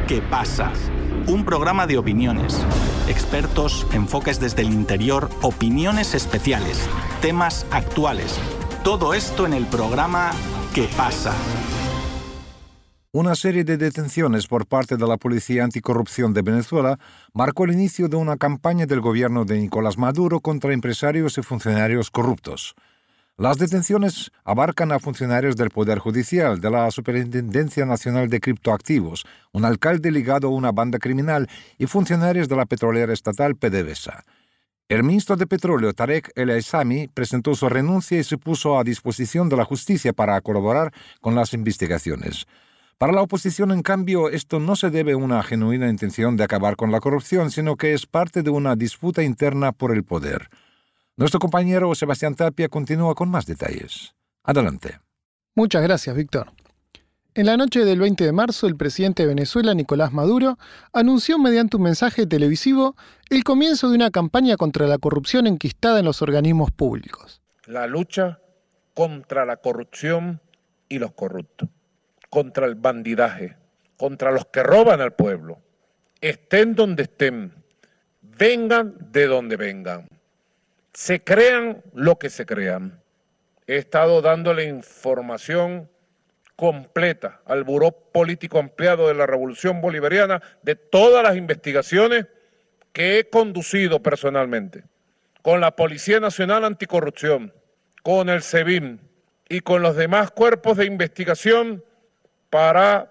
¿Qué pasa? Un programa de opiniones, expertos, enfoques desde el interior, opiniones especiales, temas actuales. Todo esto en el programa ¿Qué pasa? Una serie de detenciones por parte de la Policía Anticorrupción de Venezuela marcó el inicio de una campaña del gobierno de Nicolás Maduro contra empresarios y funcionarios corruptos. Las detenciones abarcan a funcionarios del Poder Judicial, de la Superintendencia Nacional de Criptoactivos, un alcalde ligado a una banda criminal y funcionarios de la petrolera estatal PDVSA. El ministro de Petróleo, Tarek El Aissami, presentó su renuncia y se puso a disposición de la justicia para colaborar con las investigaciones. Para la oposición, en cambio, esto no se debe a una genuina intención de acabar con la corrupción, sino que es parte de una disputa interna por el poder. Nuestro compañero Sebastián Tapia continúa con más detalles. Adelante. Muchas gracias, Víctor. En la noche del 20 de marzo, el presidente de Venezuela, Nicolás Maduro, anunció mediante un mensaje televisivo el comienzo de una campaña contra la corrupción enquistada en los organismos públicos. La lucha contra la corrupción y los corruptos, contra el bandidaje, contra los que roban al pueblo, estén donde estén, vengan de donde vengan. Se crean lo que se crean. He estado dándole información completa al Buró Político Ampliado de la Revolución Bolivariana de todas las investigaciones que he conducido personalmente, con la Policía Nacional Anticorrupción, con el SEBIN y con los demás cuerpos de investigación para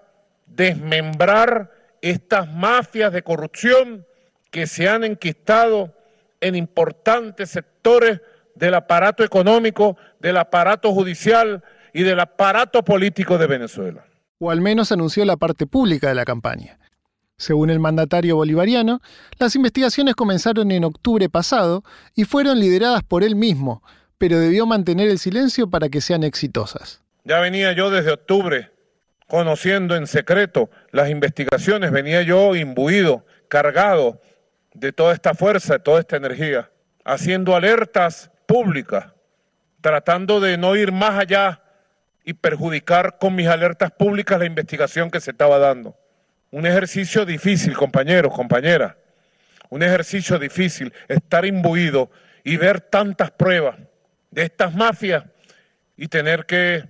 desmembrar estas mafias de corrupción que se han enquistado en importantes sectores del aparato económico, del aparato judicial y del aparato político de Venezuela. O al menos anunció la parte pública de la campaña. Según el mandatario bolivariano, las investigaciones comenzaron en octubre pasado y fueron lideradas por él mismo, pero debió mantener el silencio para que sean exitosas. Ya venía yo desde octubre conociendo en secreto las investigaciones, venía yo imbuido, cargado de toda esta fuerza, de toda esta energía, haciendo alertas públicas, tratando de no ir más allá y perjudicar con mis alertas públicas la investigación que se estaba dando. Un ejercicio difícil, compañeros, compañeras, un ejercicio difícil, estar imbuido y ver tantas pruebas de estas mafias y tener que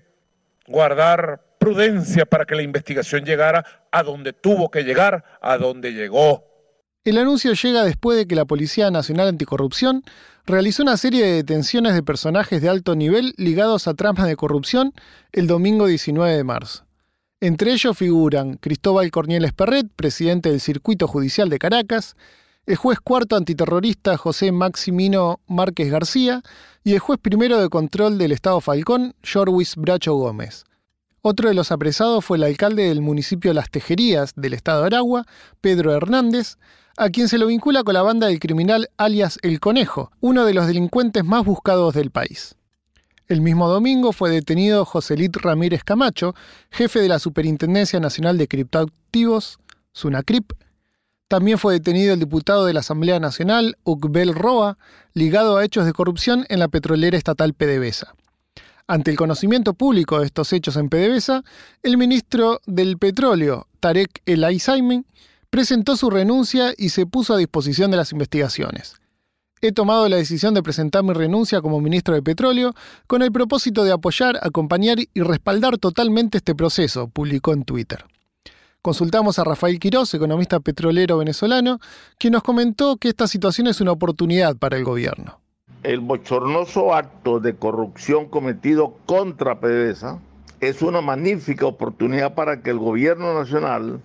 guardar prudencia para que la investigación llegara a donde tuvo que llegar, a donde llegó. El anuncio llega después de que la Policía Nacional Anticorrupción realizó una serie de detenciones de personajes de alto nivel ligados a tramas de corrupción el domingo 19 de marzo. Entre ellos figuran Cristóbal Cornieles Perret, presidente del Circuito Judicial de Caracas, el juez cuarto antiterrorista José Maximino Márquez García y el juez primero de control del Estado Falcón, Jorwis Bracho Gómez. Otro de los apresados fue el alcalde del municipio Las Tejerías del estado de Aragua, Pedro Hernández, a quien se lo vincula con la banda del criminal alias El Conejo, uno de los delincuentes más buscados del país. El mismo domingo fue detenido Joselit Ramírez Camacho, jefe de la Superintendencia Nacional de Criptoactivos, SUNACRIP. También fue detenido el diputado de la Asamblea Nacional, Ucbel Roa, ligado a hechos de corrupción en la petrolera estatal PDVSA. Ante el conocimiento público de estos hechos en PDVSA, el ministro del Petróleo, Tarek El Aissami, presentó su renuncia y se puso a disposición de las investigaciones. He tomado la decisión de presentar mi renuncia como ministro de Petróleo con el propósito de apoyar, acompañar y respaldar totalmente este proceso, publicó en Twitter. Consultamos a Rafael Quirós, economista petrolero venezolano, quien nos comentó que esta situación es una oportunidad para el gobierno. El bochornoso acto de corrupción cometido contra PDVSA es una magnífica oportunidad para que el gobierno nacional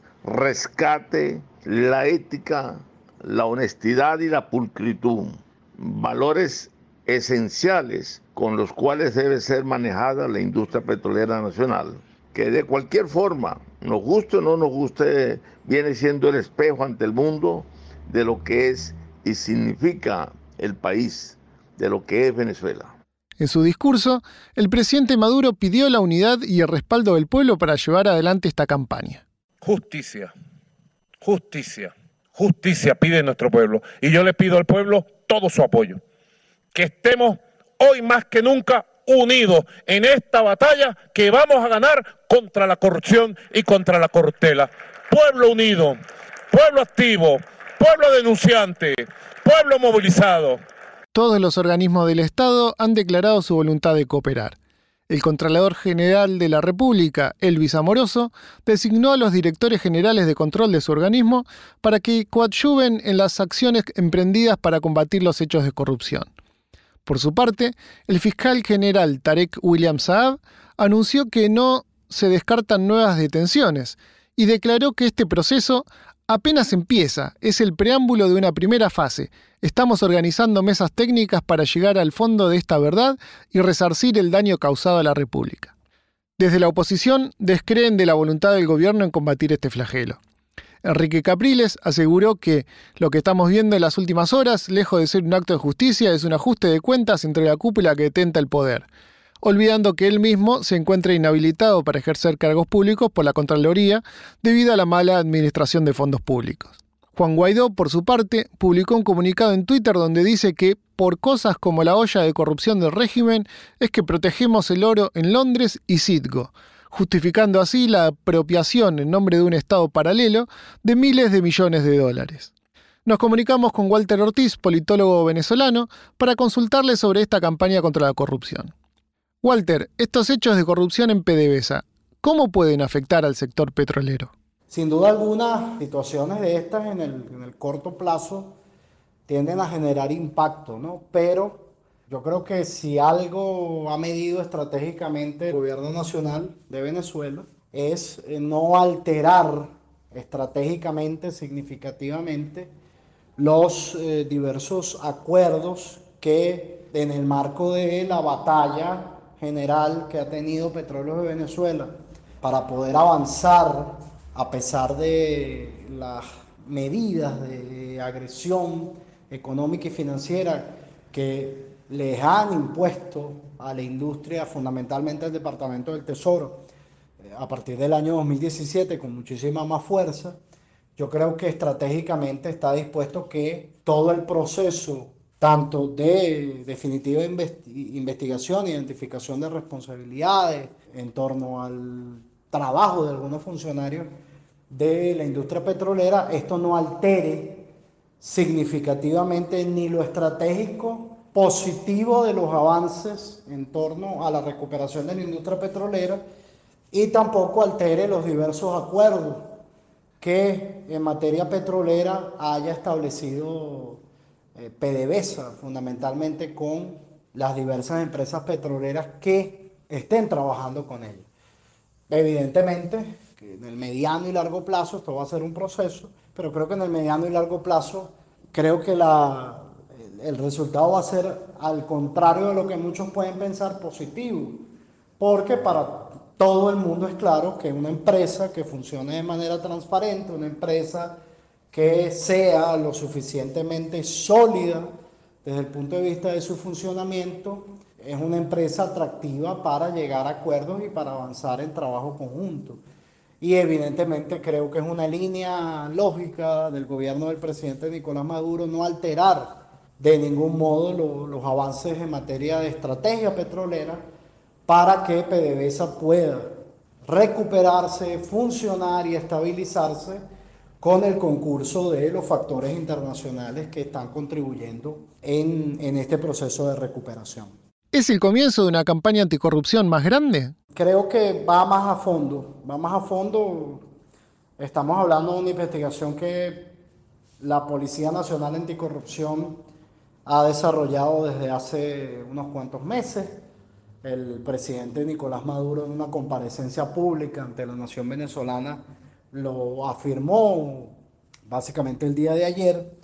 rescate la ética, la honestidad y la pulcritud, valores esenciales con los cuales debe ser manejada la industria petrolera nacional, que de cualquier forma, nos guste o no nos guste, viene siendo el espejo ante el mundo de lo que es y significa el país, de lo que es Venezuela. En su discurso, el presidente Maduro pidió la unidad y el respaldo del pueblo para llevar adelante esta campaña. Justicia, justicia, justicia pide nuestro pueblo. Y yo le pido al pueblo todo su apoyo. Que estemos hoy más que nunca unidos en esta batalla que vamos a ganar contra la corrupción y contra la corruptela. pueblo unido, pueblo activo, pueblo denunciante, pueblo movilizado. Todos los organismos del Estado han declarado su voluntad de cooperar. El Contralor General de la República, Elvis Amoroso, designó a los directores generales de control de su organismo para que coadyuven en las acciones emprendidas para combatir los hechos de corrupción. Por su parte, el fiscal general Tarek William Saab anunció que no se descartan nuevas detenciones y declaró que este proceso apenas empieza, es el preámbulo de una primera fase. Estamos organizando mesas técnicas para llegar al fondo de esta verdad y resarcir el daño causado a la República. Desde la oposición descreen de la voluntad del gobierno en combatir este flagelo. Enrique Capriles aseguró que lo que estamos viendo en las últimas horas, lejos de ser un acto de justicia, es un ajuste de cuentas entre la cúpula que detenta el poder, olvidando que él mismo se encuentra inhabilitado para ejercer cargos públicos por la Contraloría debido a la mala administración de fondos públicos. Juan Guaidó, por su parte, publicó un comunicado en Twitter donde dice que por cosas como la olla de corrupción del régimen es que protegemos el oro en Londres y Citgo, justificando así la apropiación en nombre de un Estado paralelo de miles de millones de dólares. Nos comunicamos con Walter Ortiz, politólogo venezolano, para consultarle sobre esta campaña contra la corrupción. Walter, estos hechos de corrupción en PDVSA, ¿cómo pueden afectar al sector petrolero? Sin duda alguna, situaciones de estas en el corto plazo tienden a generar impacto, ¿no? Pero yo creo que si algo ha medido estratégicamente el gobierno nacional de Venezuela es no alterar estratégicamente, significativamente, los diversos acuerdos que en el marco de la batalla general que ha tenido Petróleos de Venezuela para poder avanzar a pesar de las medidas de agresión económica y financiera que les han impuesto a la industria, fundamentalmente al Departamento del Tesoro, a partir del año 2017 con muchísima más fuerza. Yo creo que estratégicamente está dispuesto que todo el proceso, tanto de definitiva investigación, identificación de responsabilidades en torno al trabajo de algunos funcionarios de la industria petrolera, esto no altere significativamente ni lo estratégico positivo de los avances en torno a la recuperación de la industria petrolera y tampoco altere los diversos acuerdos que en materia petrolera haya establecido PDVSA, fundamentalmente con las diversas empresas petroleras que estén trabajando con ella. Evidentemente, que en el mediano y largo plazo esto va a ser un proceso, pero creo que en el mediano y largo plazo creo que el resultado va a ser, al contrario de lo que muchos pueden pensar, positivo, porque para todo el mundo es claro que una empresa que funcione de manera transparente, una empresa que sea lo suficientemente sólida desde el punto de vista de su funcionamiento, es una empresa atractiva para llegar a acuerdos y para avanzar en trabajo conjunto. Y evidentemente creo que es una línea lógica del gobierno del presidente Nicolás Maduro no alterar de ningún modo los avances en materia de estrategia petrolera para que PDVSA pueda recuperarse, funcionar y estabilizarse con el concurso de los factores internacionales que están contribuyendo en este proceso de recuperación. ¿Es el comienzo de una campaña anticorrupción más grande? Creo que va más a fondo. Estamos hablando de una investigación que la Policía Nacional Anticorrupción ha desarrollado desde hace unos cuantos meses. El presidente Nicolás Maduro, en una comparecencia pública ante la nación venezolana, lo afirmó básicamente el día de ayer,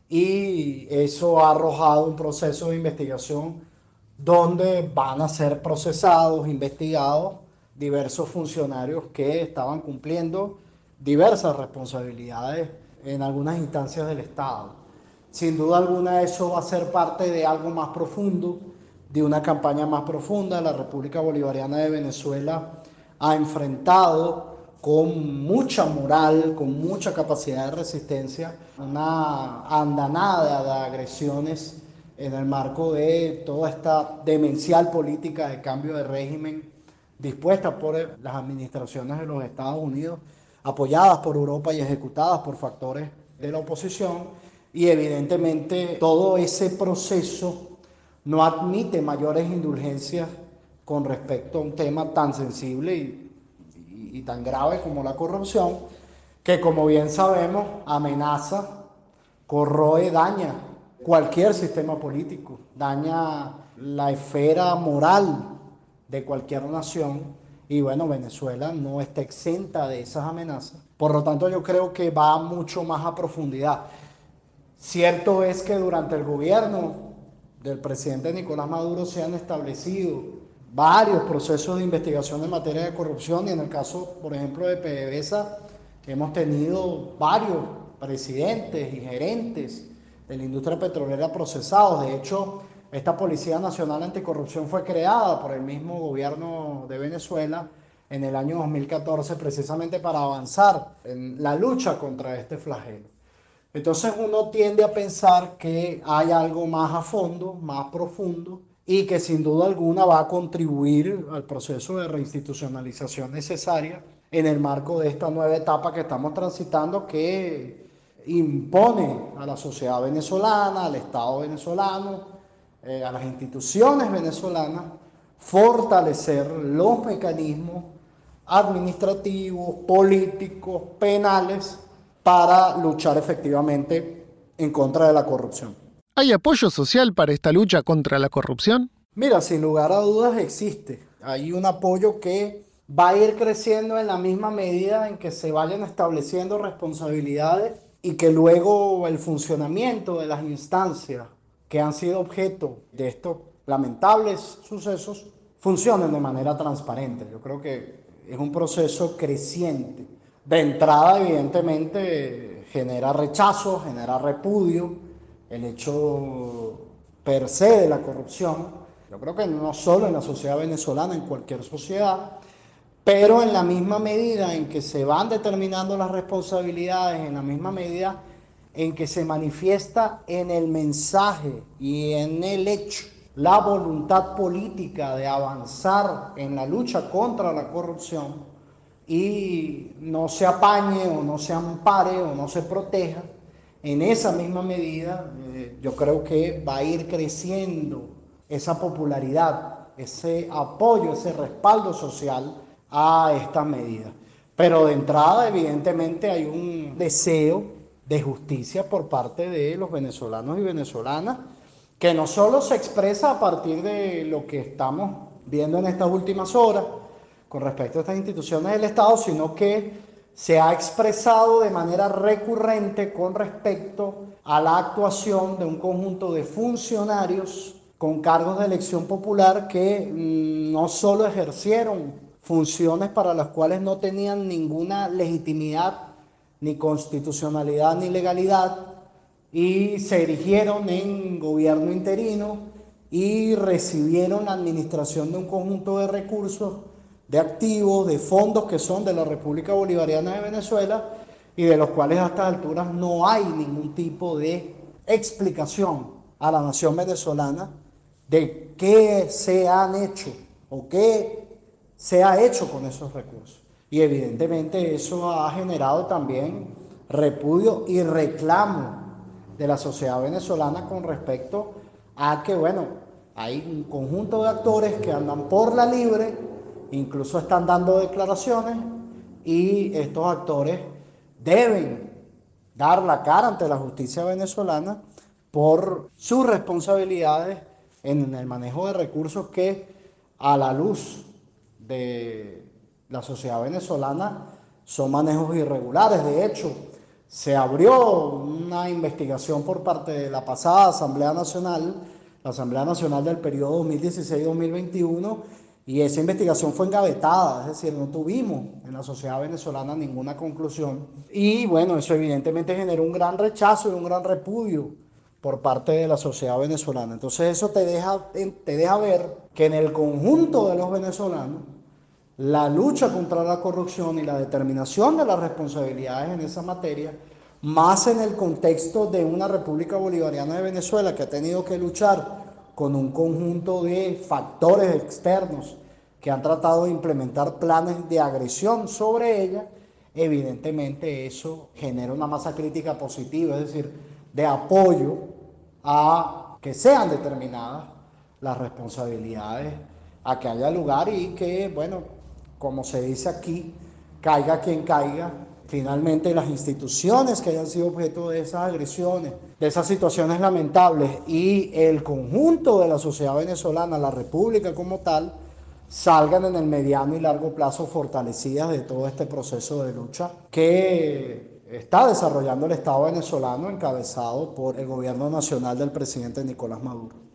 y eso ha arrojado un proceso de investigación donde van a ser procesados, investigados diversos funcionarios que estaban cumpliendo diversas responsabilidades en algunas instancias del Estado. Sin duda alguna eso va a ser parte de algo más profundo, de una campaña más profunda. La República Bolivariana de Venezuela ha enfrentado con mucha moral, con mucha capacidad de resistencia, una andanada de agresiones en el marco de toda esta demencial política de cambio de régimen dispuesta por las administraciones de los Estados Unidos apoyadas por Europa y ejecutadas por factores de la oposición, y evidentemente todo ese proceso no admite mayores indulgencias con respecto a un tema tan sensible y tan grave como la corrupción, que como bien sabemos amenaza, corroe, daña cualquier sistema político, daña la esfera moral de cualquier nación, y bueno, Venezuela no está exenta de esas amenazas. Por lo tanto, yo creo que va mucho más a profundidad. Cierto es que durante el gobierno del presidente Nicolás Maduro se han establecido varios procesos de investigación en materia de corrupción, y en el caso, por ejemplo, de PDVSA, hemos tenido varios presidentes y gerentes de la industria petrolera procesados. De hecho, esta Policía Nacional Anticorrupción fue creada por el mismo gobierno de Venezuela en el año 2014 precisamente para avanzar en la lucha contra este flagelo. Entonces uno tiende a pensar que hay algo más a fondo, más profundo, y que sin duda alguna va a contribuir al proceso de reinstitucionalización necesaria en el marco de esta nueva etapa que estamos transitando, que impone a la sociedad venezolana, al Estado venezolano, a las instituciones venezolanas, fortalecer los mecanismos administrativos, políticos, penales, para luchar efectivamente en contra de la corrupción. ¿Hay apoyo social para esta lucha contra la corrupción? Mira, sin lugar a dudas existe. Hay un apoyo que va a ir creciendo en la misma medida en que se vayan estableciendo responsabilidades y que luego el funcionamiento de las instancias que han sido objeto de estos lamentables sucesos funcionen de manera transparente. Yo creo que es un proceso creciente. De entrada, evidentemente, genera rechazo, genera repudio, el hecho per se de la corrupción. Yo creo que no solo en la sociedad venezolana, en cualquier sociedad, pero en la misma medida en que se van determinando las responsabilidades, en la misma medida en que se manifiesta en el mensaje y en el hecho la voluntad política de avanzar en la lucha contra la corrupción y no se apañe o no se ampare o no se proteja, en esa misma medida yo creo que va a ir creciendo esa popularidad, ese apoyo, ese respaldo social a esta medida. Pero de entrada, evidentemente, hay un deseo de justicia por parte de los venezolanos y venezolanas, que no solo se expresa a partir de lo que estamos viendo en estas últimas horas con respecto a estas instituciones del Estado, sino que se ha expresado de manera recurrente con respecto a la actuación de un conjunto de funcionarios con cargos de elección popular que no solo ejercieron funciones para las cuales no tenían ninguna legitimidad, ni constitucionalidad, ni legalidad, y se erigieron en gobierno interino y recibieron la administración de un conjunto de recursos, de activos, de fondos que son de la República Bolivariana de Venezuela y de los cuales a estas alturas no hay ningún tipo de explicación a la nación venezolana de qué se han hecho o qué se ha hecho con esos recursos. Y evidentemente eso ha generado también repudio y reclamo de la sociedad venezolana con respecto a que, bueno, hay un conjunto de actores que andan por la libre, incluso están dando declaraciones, y estos actores deben dar la cara ante la justicia venezolana por sus responsabilidades en el manejo de recursos que, a la luz de la sociedad venezolana, son manejos irregulares. De hecho, se abrió una investigación por parte de la pasada Asamblea Nacional, la Asamblea Nacional del periodo 2016-2021, y esa investigación fue engavetada, es decir, no tuvimos en la sociedad venezolana ninguna conclusión. Y bueno, eso evidentemente generó un gran rechazo y un gran repudio por parte de la sociedad venezolana. Entonces eso te deja ver que en el conjunto de los venezolanos, la lucha contra la corrupción y la determinación de las responsabilidades en esa materia, más en el contexto de una República Bolivariana de Venezuela que ha tenido que luchar con un conjunto de factores externos que han tratado de implementar planes de agresión sobre ella, evidentemente eso genera una masa crítica positiva, es decir, de apoyo a que sean determinadas las responsabilidades, a que haya lugar y que, bueno, como se dice aquí, caiga quien caiga. Finalmente, las instituciones que hayan sido objeto de esas agresiones, de esas situaciones lamentables, y el conjunto de la sociedad venezolana, la República como tal, salgan en el mediano y largo plazo fortalecidas de todo este proceso de lucha que está desarrollando el Estado venezolano, encabezado por el gobierno nacional del presidente Nicolás Maduro.